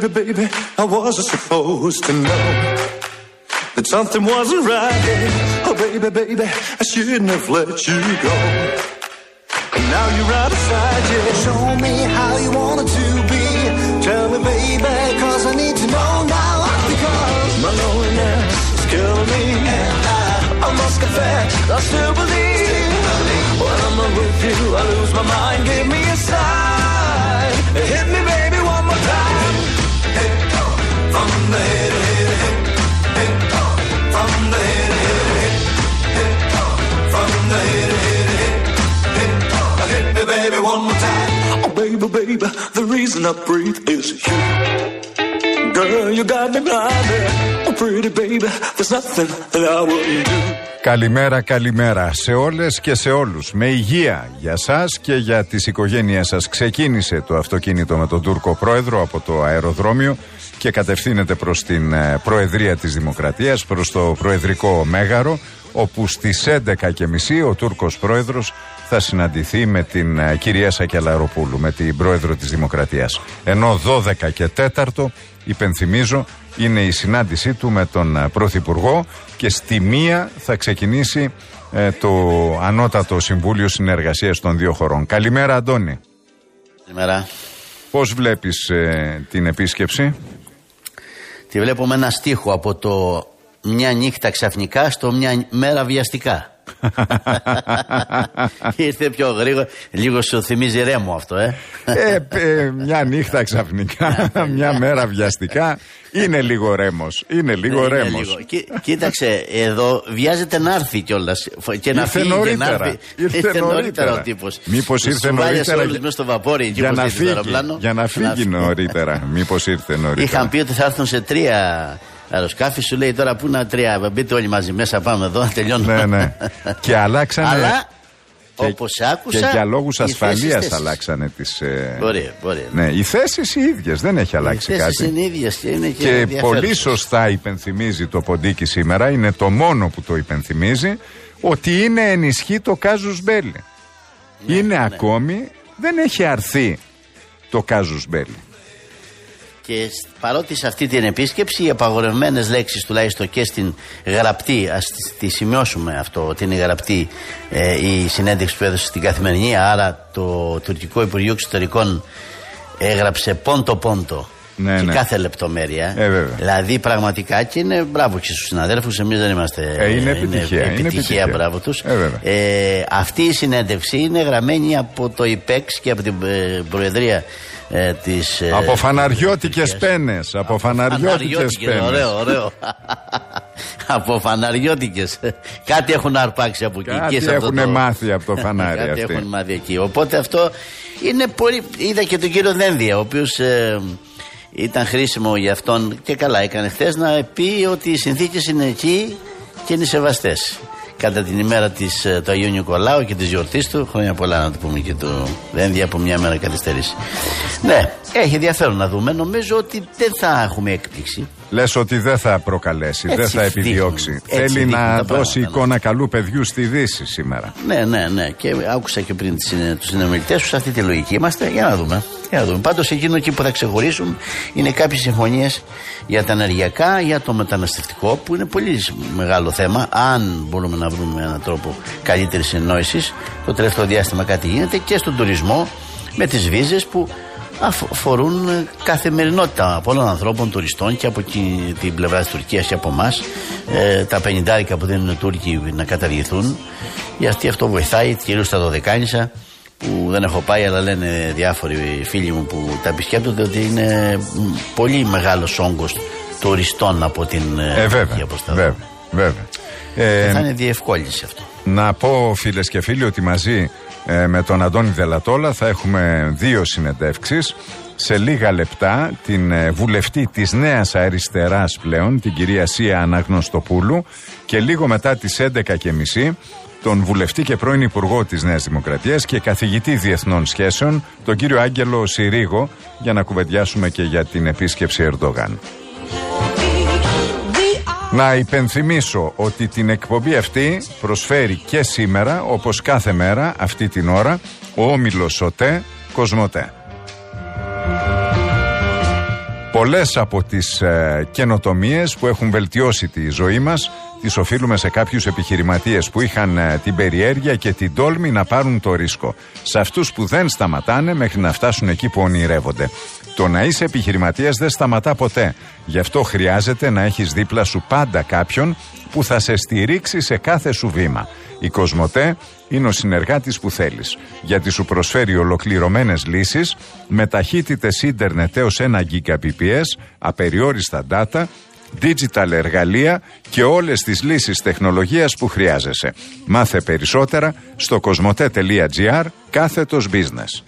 baby, baby, I wasn't supposed to know that something wasn't right. Oh, baby, baby, I shouldn't have let you go. And now you're out of sight, yeah. Show me how you want it to be. Tell me, baby, cause I need to know now. Because my loneliness is killing me. And I must confess, I still believe. When I'm not with you, I lose my mind. Give me a sign. Hit me, baby, one more time. Hit, from the head, hit, hit, hit, from the head, hit, hit, from the head, hit, hit, hit me, baby, one more time. Oh, baby, baby, the reason I breathe is you. Girl, you got me blinded. Oh, pretty baby, there's nothing that I wouldn't do. Καλημέρα, καλημέρα σε όλες και σε όλους. Με υγεία για σας και για τις οικογένειές σας. Ξεκίνησε το αυτοκίνητο με τον Τούρκο πρόεδρο από το αεροδρόμιο και κατευθύνεται προς την Προεδρία της Δημοκρατίας, προς το Προεδρικό Μέγαρο, όπου στις 11:30 ο Τούρκος πρόεδρος θα συναντηθεί με την κυρία Σακελαροπούλου, με την πρόεδρο της Δημοκρατίας. Ενώ 12 και 4, υπενθυμίζω, είναι η συνάντησή του με τον Πρωθυπουργό και στη 1 θα ξεκινήσει το Ανώτατο Συμβούλιο Συνεργασίας των δύο χωρών. Καλημέρα, Αντώνη. Καλημέρα. Πώς βλέπεις την επίσκεψη? Τη βλέπω με ένα στίχο από το «Μια νύχτα ξαφνικά» στο «Μια μέρα βιαστικά». Ήρθε πιο γρήγορα. Λίγο σου θυμίζει Ρέμο αυτό, μια νύχτα ξαφνικά, μια μέρα βιαστικά. Είναι λίγο Ρέμος. Είναι λίγο Ρέμος. Κοίταξε, εδώ βιάζεται να έρθει κιόλας. Και να φύγει και να έρθει. Ήρθε νωρίτερα ο τύπος. Μήπως ήρθε νωρίτερα για να φύγει νωρίτερα. Μήπως ήρθε νωρίτερα. Είχαν πει ότι θα έρθουν σε 3 αεροσκάφη, σου λέει τώρα που είναι 3. Μπείτε όλοι μαζί μέσα, πάμε εδώ να τελειώνουμε. Ναι. Και αλλάξανε. Αλλά όπως άκουσα. Και για λόγους ασφαλείας αλλάξανε τις. Μπορεί. Ναι, οι θέσεις οι ίδιες, δεν έχει αλλάξει κάτι. Οι θέσεις είναι ίδιες και είναι και πολύ σωστά υπενθυμίζει το Ποντίκι σήμερα, είναι το μόνο που το υπενθυμίζει, ότι είναι ενισχύ το κάζους μπέλι. Είναι ακόμη, δεν έχει αρθεί το κάζους μπέλι. Και παρότι σε αυτή την επίσκεψη οι απαγορευμένες λέξεις, τουλάχιστον και στην γραπτή, ας τη σημειώσουμε αυτό, ότι είναι γραπτή η συνέντευξη που έδωσε στην Καθημερινή, άρα το τουρκικό Υπουργείο Εξωτερικών έγραψε πόντο και κάθε λεπτομέρεια. Δηλαδή πραγματικά, και είναι μπράβο και στους συναδέλφους, εμείς δεν είμαστε. Είναι επιτυχία, μπράβο τους. Αυτή η συνέντευξη είναι γραμμένη από το ΙΠΕΞ και από την Προεδρία της. Από φαναριώτικες πένες. Ωραίο. Από φαναριώτικες. Κάτι έχουν αρπάξει από εκεί. Κάτι έχουν μάθει από το φανάρι. Κάτι έχουν μάθει εκεί. Οπότε αυτό είναι πολύ. Είδα και τον κύριο Δένδια, ο οποίος ήταν χρήσιμο για αυτόν και καλά έκανε χθες να πει ότι οι συνθήκες είναι εκεί και είναι σεβαστές. Κατά την ημέρα του Αγίου Νικολάου και της γιορτής του, χρόνια πολλά να το πούμε και το Δένδια, από μια μέρα καθυστερήσει. Ναι, έχει ενδιαφέρον να δούμε. Νομίζω ότι δεν θα έχουμε έκπληξη. Λες ότι δεν θα προκαλέσει, δεν θα επιδιώξει. Θέλει να δώσει εικόνα καλού παιδιού στη Δύση σήμερα. Ναι. Και άκουσα και πριν τους συνομιλητές σου, σε αυτή τη λογική είμαστε. Για να δούμε. Πάντως εκείνο εκεί που θα ξεχωρίσουν είναι κάποιες συμφωνίες για τα ενεργειακά, για το μεταναστευτικό, που είναι πολύ μεγάλο θέμα. Αν μπορούμε να βρούμε έναν τρόπο καλύτερης συνεννόησης, το τελευταίο διάστημα κάτι γίνεται, και στον τουρισμό με τις βίζες που αφορούν καθημερινότητα πολλών ανθρώπων, τουριστών και από την πλευρά της Τουρκίας και από εμάς. Τα 50 που δίνουν οι Τούρκοι να καταργηθούν, γιατί αυτό βοηθάει κυρίως στα Δωδεκάνησα, που δεν έχω πάει, αλλά λένε διάφοροι φίλοι μου που τα επισκέπτονται ότι είναι πολύ μεγάλος όγκος τουριστών από την Τουρκία προς τα δω. Βέβαια. Θα είναι διευκόλυνση αυτό. Να πω, φίλες και φίλοι, ότι μαζί με τον Αντώνη Δελατόλα θα έχουμε 2 συνεντεύξεις. Σε λίγα λεπτά την βουλευτή της Νέας Αριστεράς πλέον, την κυρία Σία Αναγνωστοπούλου, και λίγο μετά τις 11:30 τον βουλευτή και πρώην Υπουργό της Νέας Δημοκρατίας και καθηγητή Διεθνών Σχέσεων, τον κύριο Άγγελο Συρίγο, για να κουβεντιάσουμε και για την επίσκεψη Ερντογάν. Να υπενθυμίσω ότι την εκπομπή αυτή προσφέρει και σήμερα, όπως κάθε μέρα αυτή την ώρα, ο όμιλος ΟΤΕ Κοσμοτέ. Πολλές από τις καινοτομίες που έχουν βελτιώσει τη ζωή μας τις οφείλουμε σε κάποιους επιχειρηματίες που είχαν την περιέργεια και την τόλμη να πάρουν το ρίσκο. Σε αυτούς που δεν σταματάνε μέχρι να φτάσουν εκεί που ονειρεύονται. Το να είσαι επιχειρηματίας δεν σταματά ποτέ. Γι' αυτό χρειάζεται να έχεις δίπλα σου πάντα κάποιον που θα σε στηρίξει σε κάθε σου βήμα. Η Κοσμοτέ είναι ο συνεργάτης που θέλεις, γιατί σου προσφέρει ολοκληρωμένες λύσεις με ταχύτητες ίντερνετ έως 1 Gbps, απεριόριστα data, digital εργαλεία και όλες τις λύσεις τεχνολογίας που χρειάζεσαι. Μάθε περισσότερα στο κοσμοτέ.gr/business.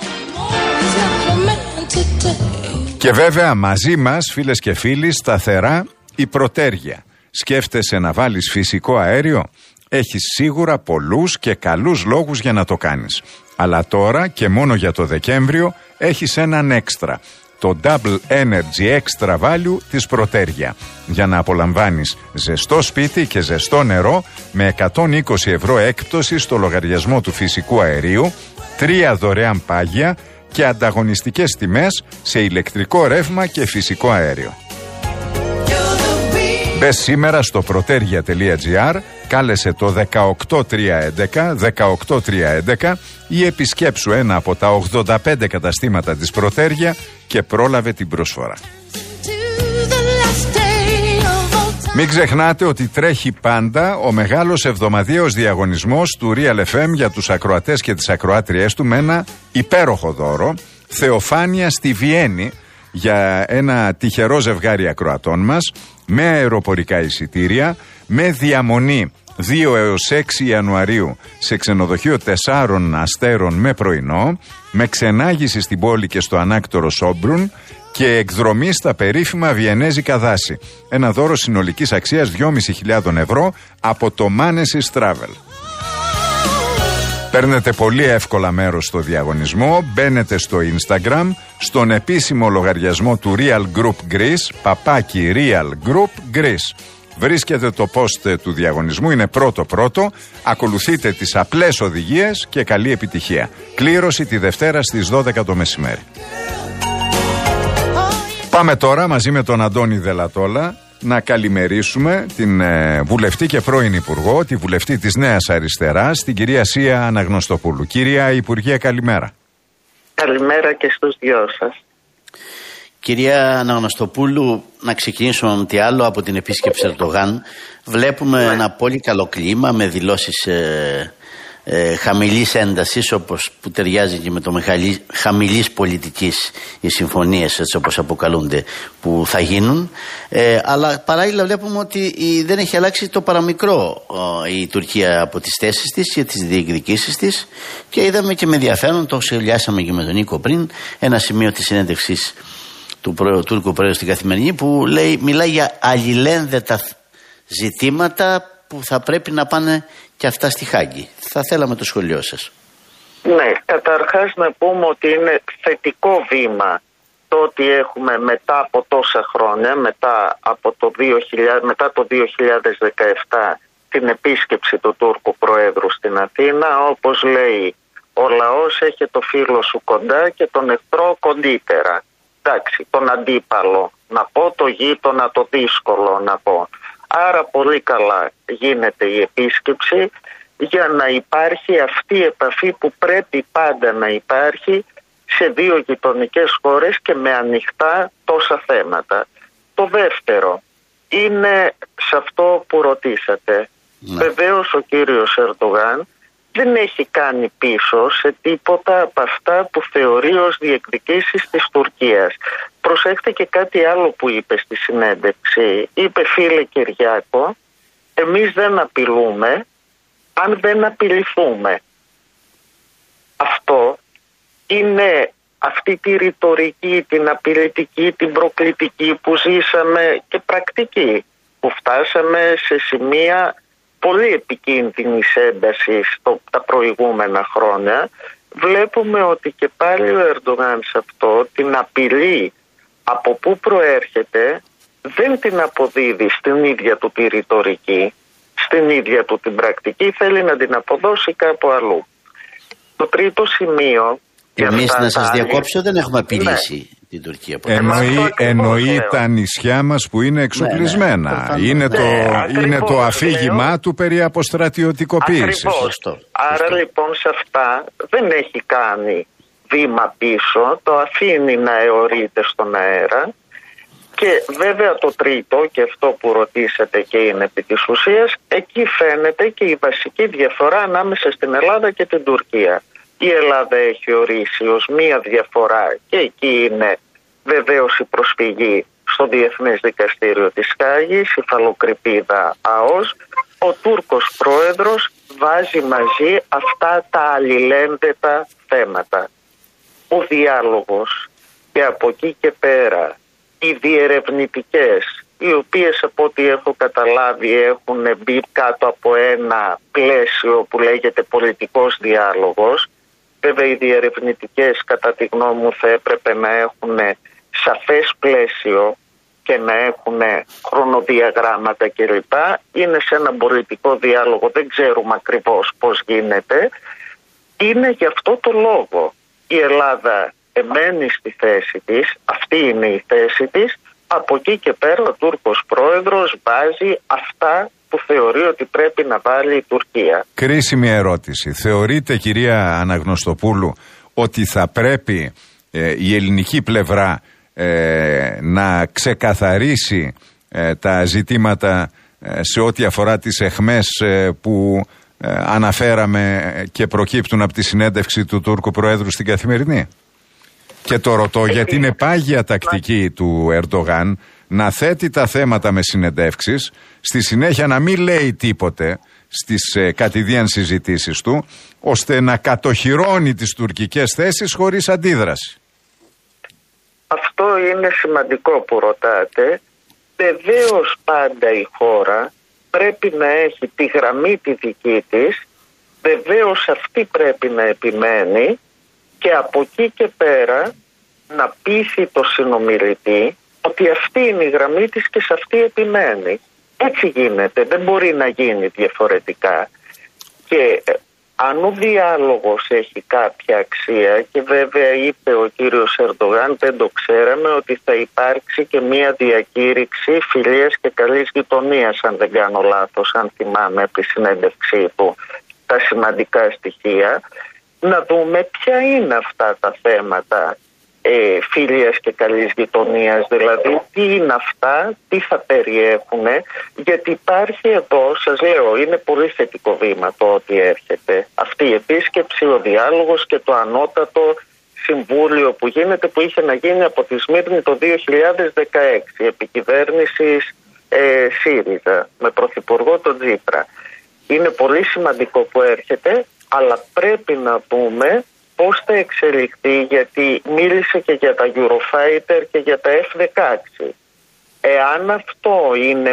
Και βέβαια μαζί μας, φίλες και φίλοι, σταθερά η Πρωτέργεια. Σκέφτεσαι να βάλεις φυσικό αέριο? Έχεις σίγουρα πολλούς και καλούς λόγους για να το κάνεις. Αλλά τώρα και μόνο για το Δεκέμβριο έχεις έναν έξτρα. Το Double Energy Extra Value της Πρωτέργεια. Για να απολαμβάνεις ζεστό σπίτι και ζεστό νερό με 120 ευρώ έκπτωση στο λογαριασμό του φυσικού αερίου, 3 δωρεάν πάγια και ανταγωνιστικές τιμές σε ηλεκτρικό ρεύμα και φυσικό αέριο. Μπες σήμερα στο protergia.gr, κάλεσε το 18311 ή επισκέψου ένα από τα 85 καταστήματα της Πρωτέργεια και πρόλαβε την προσφορά. Μην ξεχνάτε ότι τρέχει πάντα ο μεγάλος εβδομαδιαίος διαγωνισμός του Real FM για τους ακροατές και τις ακροάτριές του με ένα υπέροχο δώρο, Θεοφάνεια στη Βιέννη, για ένα τυχερό ζευγάρι ακροατών μας, με αεροπορικά εισιτήρια, με διαμονή 2 έως 6 Ιανουαρίου σε ξενοδοχείο 4 αστέρων με πρωινό, με ξενάγηση στην πόλη και στο ανάκτορο Σόμπρουν και εκδρομή στα περίφημα βιενέζικα δάση. Ένα δώρο συνολικής αξίας 2.500 ευρώ από το Manesis Travel. Παίρνετε πολύ εύκολα μέρος στο διαγωνισμό, μπαίνετε στο Instagram, στον επίσημο λογαριασμό του Real Group Greece, @ Real Group Greece. Βρίσκετε το post του διαγωνισμού, είναι πρώτο, ακολουθείτε τις απλές οδηγίες και καλή επιτυχία. Κλήρωση τη Δευτέρα στις 12 το μεσημέρι. Πάμε τώρα μαζί με τον Αντώνη Δελατόλα να καλημερίσουμε την βουλευτή και πρώην Υπουργό, τη βουλευτή της Νέας Αριστεράς, την κυρία Σία Αναγνωστοπούλου. Κυρία Υπουργέ, καλημέρα. Καλημέρα και στους δυο σας. Κυρία Αναγνωστοπούλου, να ξεκινήσουμε με τι άλλο από την επίσκεψη Ερντογάν. Βλέπουμε ένα πολύ καλό κλίμα με δηλώσεις χαμηλής έντασης, όπως που ταιριάζει και με το χαμηλής πολιτικής, οι συμφωνίες, έτσι όπως αποκαλούνται, που θα γίνουν, αλλά παράλληλα βλέπουμε ότι δεν έχει αλλάξει το παραμικρό η Τουρκία από τις θέσεις της και τις διεκδικήσεις της, και είδαμε και με ενδιαφέρον, το σχολιάσαμε και με τον Νίκο πριν, ένα σημείο της συνέντευξης του Τούρκου Προέδρου στην Καθημερινή που μιλάει για αλληλένδετα ζητήματα που θα πρέπει να πάνε και αυτά στη Χάγκη. Θα θέλαμε το σχολείο σας. Ναι, καταρχάς να πούμε ότι είναι θετικό βήμα το ότι έχουμε μετά από τόσα χρόνια, μετά το 2017 την επίσκεψη του Τούρκου Προέδρου στην Αθήνα. Όπως λέει ο λαός, έχει το φίλο σου κοντά και τον εχθρό κοντύτερα. Εντάξει, τον αντίπαλο να πω, το γείτονα το δύσκολο να πω. Άρα πολύ καλά γίνεται η επίσκεψη για να υπάρχει αυτή η επαφή που πρέπει πάντα να υπάρχει σε δύο γειτονικές χώρες και με ανοιχτά τόσα θέματα. Το δεύτερο είναι σε αυτό που ρωτήσατε. Βεβαίως ο κύριος Ερντογάν δεν έχει κάνει πίσω σε τίποτα από αυτά που θεωρεί ως διεκδικήσεις της Τουρκίας. Προσέχτε και κάτι άλλο που είπε στη συνέντευξη. Είπε, φίλε Κυριάκο, εμείς δεν απειλούμε αν δεν απειληθούμε. Αυτό είναι αυτή τη ρητορική, την απειλητική, την προκλητική που ζήσαμε και πρακτική, που φτάσαμε σε σημεία πολύ επικίνδυνης έντασης τα προηγούμενα χρόνια. Βλέπουμε ότι και πάλι ο Ερντογάν σε αυτό την απειλή από πού προέρχεται δεν την αποδίδει στην ίδια του τη ρητορική, στην ίδια του την πρακτική, θέλει να την αποδώσει κάπου αλλού. Το τρίτο σημείο... Εμείς, να σας διακόψω, δεν έχουμε απειλήσει. την Τουρκία. Εννοεί τα νησιά μας που είναι εξοπλισμένα. Ναι. Είναι το αφήγημά του περί αποστρατιωτικοποίησης. Ακριβώς. Άρα λοιπόν σε αυτά δεν έχει κάνει βήμα πίσω, το αφήνει να αιωρείται στον αέρα. Και βέβαια το τρίτο, και αυτό που ρωτήσατε και είναι επί της ουσίας, εκεί φαίνεται και η βασική διαφορά ανάμεσα στην Ελλάδα και την Τουρκία. Η Ελλάδα έχει ορίσει ως μία διαφορά και εκεί είναι βεβαίως η προσφυγή στο Διεθνές Δικαστήριο της Χάγης, η φαλοκρηπίδα ΑΟΣ. Ο Τούρκος πρόεδρος βάζει μαζί αυτά τα αλληλένδετα θέματα. Ο διάλογος και από εκεί και πέρα οι διερευνητικές, οι οποίες από ό,τι έχω καταλάβει έχουν μπει κάτω από ένα πλαίσιο που λέγεται πολιτικός διάλογος. Βέβαια οι διερευνητικές κατά τη γνώμη μου θα έπρεπε να έχουν σαφές πλαίσιο και να έχουν χρονοδιαγράμματα κλπ. Είναι σε ένα πολιτικό διάλογο, δεν ξέρουμε ακριβώς πώς γίνεται. Είναι γι' αυτό το λόγο η Ελλάδα εμένει στη θέση της, αυτή είναι η θέση της. Από εκεί και πέρα ο Τούρκος πρόεδρος βάζει αυτά που θεωρεί ότι πρέπει να βάλει η Τουρκία. Κρίσιμη ερώτηση. Θεωρείτε, κυρία Αναγνωστοπούλου, ότι θα πρέπει η ελληνική πλευρά να ξεκαθαρίσει τα ζητήματα σε ό,τι αφορά τις αιχμές που αναφέραμε και προκύπτουν από τη συνέντευξη του Τούρκου Προέδρου στην Καθημερινή? Και το ρωτώ γιατί είναι πάγια τακτική του Ερντογάν να θέτει τα θέματα με συνεντεύξεις, στη συνέχεια να μην λέει τίποτε στις κατηδίαν συζητήσεις του, ώστε να κατοχυρώνει τις τουρκικές θέσεις χωρίς αντίδραση. Αυτό είναι σημαντικό που ρωτάτε. Βεβαίως πάντα η χώρα πρέπει να έχει τη γραμμή τη δική της, βεβαίως αυτή πρέπει να επιμένει και από εκεί και πέρα να πείθει το συνομιλητή ότι αυτή είναι η γραμμή της και σε αυτή επιμένει. Έτσι γίνεται, δεν μπορεί να γίνει διαφορετικά. Και αν ο διάλογος έχει κάποια αξία, και βέβαια είπε ο κύριος Ερντογάν, δεν το ξέραμε, ότι θα υπάρξει και μία διακήρυξη φιλίας και καλής γειτονίας, αν δεν κάνω λάθος, αν θυμάμαι από τη συνέντευξή του τα σημαντικά στοιχεία, να δούμε ποια είναι αυτά τα θέματα φίλιας και καλής γειτονίας, δηλαδή τι είναι αυτά, τι θα περιέχουν, γιατί υπάρχει εδώ, σας λέω, είναι πολύ θετικό βήμα το ότι έρχεται αυτή η επίσκεψη, ο διάλογος και το ανώτατο συμβούλιο που γίνεται, που είχε να γίνει από τη Σμύρνη το 2016 επί κυβέρνησης ΣΥΡΙΖΑ με πρωθυπουργό τον Τσίπρα. Είναι πολύ σημαντικό που έρχεται, αλλά πρέπει να δούμε πώς θα εξελιχθεί, γιατί μίλησε και για τα Eurofighter και για τα F-16. Εάν αυτό είναι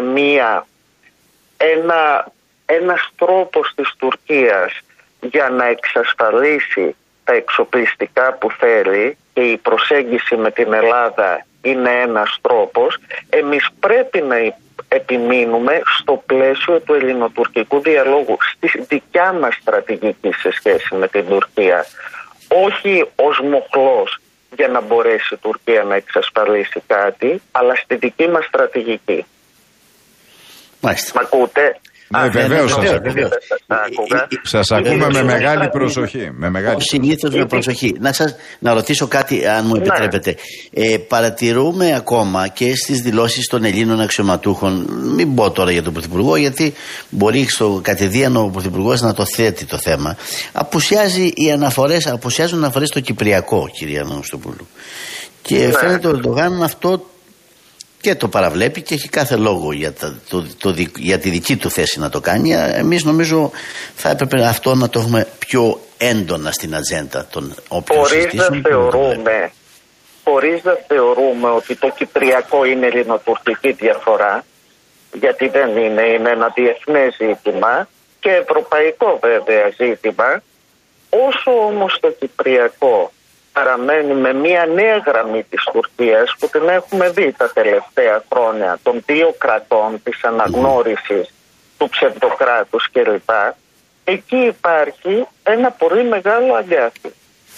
ένας τρόπος της Τουρκίας για να εξασφαλίσει τα εξοπλιστικά που θέλει και η προσέγγιση με την Ελλάδα είναι ένας τρόπος, εμείς πρέπει να επιμείνουμε στο πλαίσιο του ελληνοτουρκικού διαλόγου, στη δικιά μας στρατηγική σε σχέση με την Τουρκία. Όχι ως μοχλός για να μπορέσει η Τουρκία να εξασφαλίσει κάτι, αλλά στη δική μας στρατηγική. Μάλιστα. Μ' ακούτε? Ναι, βεβαίως σας ακούμε με μεγάλη προσοχή. Συνήθως με προσοχή. Να ρωτήσω κάτι, αν μου επιτρέπετε. Παρατηρούμε ακόμα και στις δηλώσεις των Ελλήνων αξιωματούχων, μην πω τώρα για τον Πρωθυπουργό, γιατί μπορεί στο κατηδίαν ο Πρωθυπουργός να το θέτει το θέμα. Απουσιάζουν αναφορές στο Κυπριακό, κυρία Αναγνωστοπούλου. Και φαίνεται ο Ερντογάν αυτό και το παραβλέπει και έχει κάθε λόγο για τη δική του θέση να το κάνει. Εμείς νομίζω θα έπρεπε αυτό να το έχουμε πιο έντονα στην ατζέντα των όποιων συζητήσεων. Χωρίς να θεωρούμε ότι το Κυπριακό είναι ελληνοτουρκική διαφορά, γιατί δεν είναι ένα διεθνές ζήτημα και ευρωπαϊκό βέβαια ζήτημα. Όσο όμως το Κυπριακό παραμένει με μια νέα γραμμή της Τουρκίας που την έχουμε δει τα τελευταία χρόνια των δύο κρατών, της αναγνώρισης του ψευδοκράτους κλπ. Εκεί υπάρχει ένα πολύ μεγάλο αγκάθι.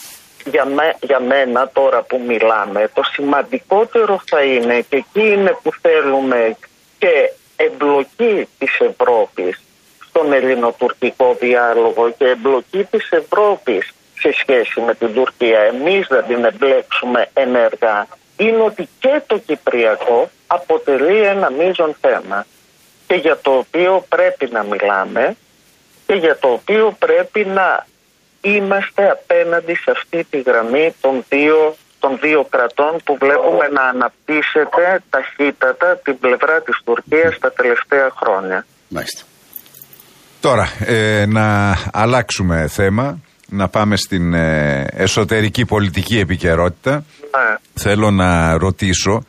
για μένα τώρα που μιλάμε, το σημαντικότερο θα είναι, και εκεί είναι που θέλουμε και εμπλοκή της Ευρώπης στον ελληνοτουρκικό διάλογο και εμπλοκή της Ευρώπης σε σχέση με την Τουρκία, εμείς δεν την εμπλέξουμε ενεργά, είναι ότι και το Κυπριακό αποτελεί ένα μείζον θέμα και για το οποίο πρέπει να μιλάμε και για το οποίο πρέπει να είμαστε απέναντι σε αυτή τη γραμμή των δύο κρατών που βλέπουμε να αναπτύσσεται ταχύτατα την πλευρά της Τουρκίας τα τελευταία χρόνια. Μάλιστα. Τώρα, να αλλάξουμε θέμα, να πάμε στην εσωτερική πολιτική επικαιρότητα. Ναι. Θέλω να ρωτήσω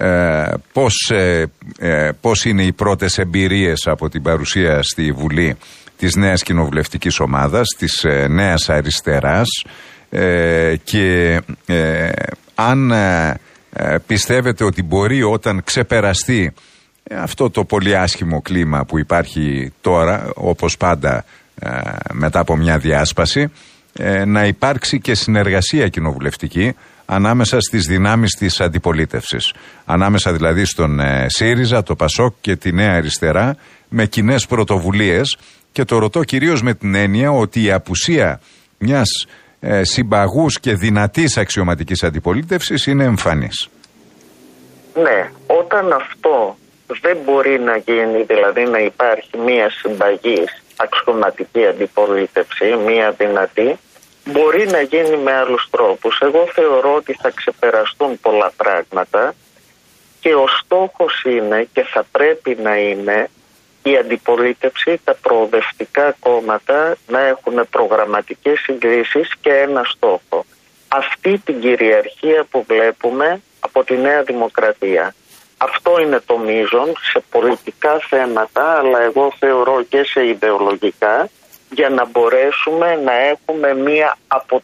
πώς είναι οι πρώτες εμπειρίες από την παρουσία στη Βουλή της νέας κοινοβουλευτικής ομάδας, της νέας αριστεράς, και αν πιστεύετε ότι μπορεί, όταν ξεπεραστεί αυτό το πολύ άσχημο κλίμα που υπάρχει τώρα, όπως πάντα μετά από μια διάσπαση, να υπάρξει και συνεργασία κοινοβουλευτική ανάμεσα στις δυνάμεις της αντιπολίτευσης. Ανάμεσα δηλαδή στον ΣΥΡΙΖΑ, το ΠΑΣΟΚ και τη Νέα Αριστερά, με κοινές πρωτοβουλίες, και το ρωτώ κυρίως με την έννοια ότι η απουσία μιας συμπαγούς και δυνατής αξιωματικής αντιπολίτευσης είναι εμφανής. Ναι, όταν αυτό δεν μπορεί να γίνει, δηλαδή να υπάρχει μια συμπαγής αξιωματική αντιπολίτευση, μια δυνατή, μπορεί να γίνει με άλλους τρόπους. Εγώ θεωρώ ότι θα ξεπεραστούν πολλά πράγματα και ο στόχος είναι και θα πρέπει να είναι η αντιπολίτευση, τα προοδευτικά κόμματα να έχουν προγραμματικές συγκλήσεις και ένα στόχο. Αυτή την κυριαρχία που βλέπουμε από τη Νέα Δημοκρατία. Αυτό είναι το μείζον σε πολιτικά θέματα, αλλά εγώ θεωρώ και σε ιδεολογικά, για να μπορέσουμε να έχουμε μια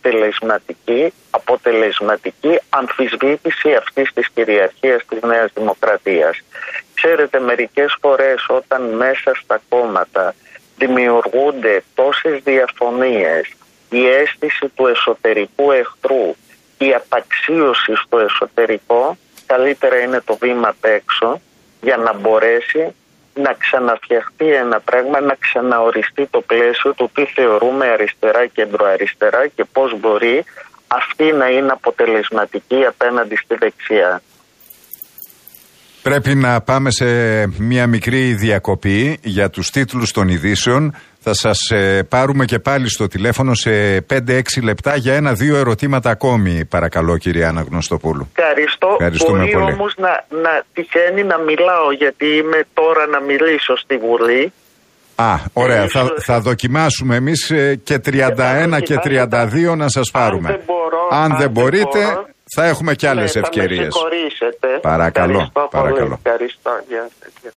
αποτελεσματική αμφισβήτηση αυτής της κυριαρχίας της Νέας Δημοκρατίας. Ξέρετε, μερικές φορές όταν μέσα στα κόμματα δημιουργούνται τόσες διαφωνίες, η αίσθηση του εσωτερικού εχθρού, η απαξίωση στο εσωτερικό, καλύτερα είναι το βήμα απ' έξω για να μπορέσει να ξαναφτιαχτεί ένα πράγμα, να ξαναοριστεί το πλαίσιο του τι θεωρούμε αριστερά, κεντροαριστερά και πώς μπορεί αυτή να είναι αποτελεσματική απέναντι στη δεξιά. Πρέπει να πάμε σε μια μικρή διακοπή για τους τίτλους των ειδήσεων. Θα σας πάρουμε και πάλι στο τηλέφωνο σε 5-6 λεπτά για 1-2 ερωτήματα ακόμη, παρακαλώ, κυρία Αναγνωστοπούλου. Ευχαριστούμε πολύ. Μπορεί όμως να τυχαίνει να μιλάω, γιατί είμαι τώρα να μιλήσω στη Βουλή. Ωραία. Θα δοκιμάσουμε εμείς και 31 και 32 να σας πάρουμε. Αν δεν μπορείτε, θα έχουμε και άλλες ευκαιρίες. Θα με συγχωρήσετε. Παρακαλώ. Ευχαριστώ.